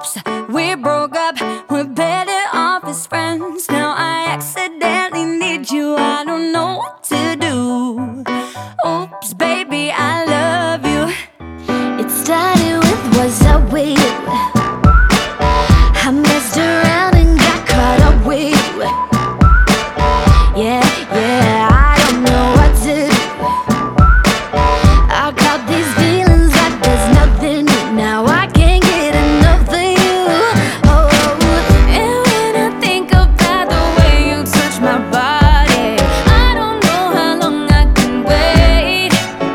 oops, we broke up, we're better off as friends. Now I accidentally need you, I don't know what to do. Oops, baby, I love you. It started with was I with you? I messed around and got caught up with you. Yeah, yeah, I don't know what to do. I got these feelings like there's nothing new. Now I can't get enough of you. Oh, and when I think about the way you touch my body, I don't know how long I can wait.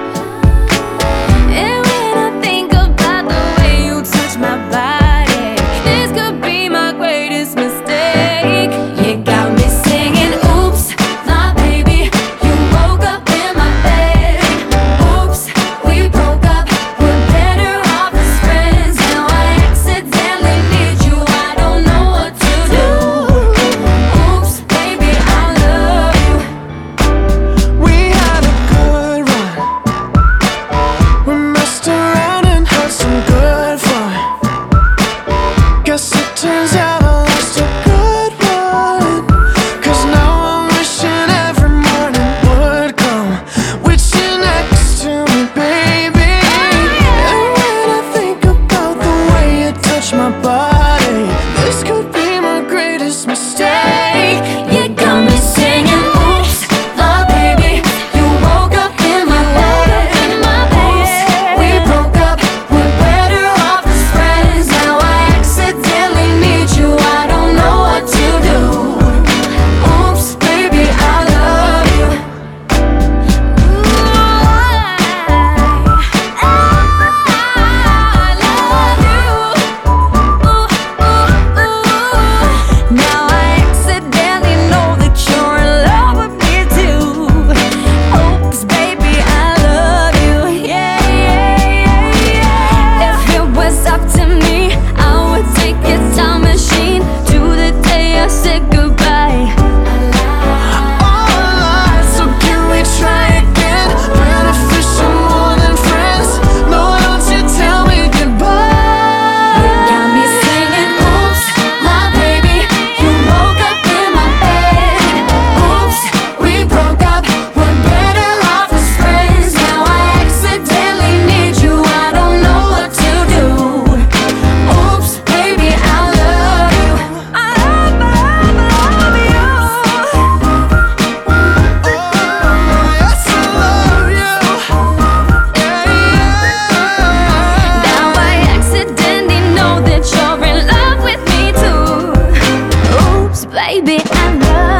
And when I think about the way you touch my body, this could be my greatest mistake. You got me singing, oops, my baby, you woke up in my bed. Oops, we broke up, we're better off as friends. Now I accidentally need you, I don't know what to do. Oops, baby, I love you. We had a good run. We messed around and had some good fun. Guess it turns out I lost a good one. 'Cause now I'm wishing every morning would come with you next to me, baby. And when I think about the way you touch my body, this could be my greatest mistake. You got me singing, oops, my baby, you woke up in my bed. Oops, we broke up, we're better off as friends. Now I accidentally need you, I don't know what to do. Oops, baby, I love you. Now I accidentally know that you're in love with me too. Oops, baby, I love you. Yeah, yeah, yeah, yeah. If it was up to me, I would take a time machine to the day I said goodbye. All alive, so can we try again? Beneficial more than friends. No, don't you tell me goodbye. Got me singing, oops, my baby, you woke up in my bed. Oops, we broke up, we're better off as friends. Now I accidentally need you, I don't know what to do. Oops, baby, I love you. I love you. Yes, I love you. Yeah, yeah. Now I accidentally know that you're in love with me too. Oops, baby, I love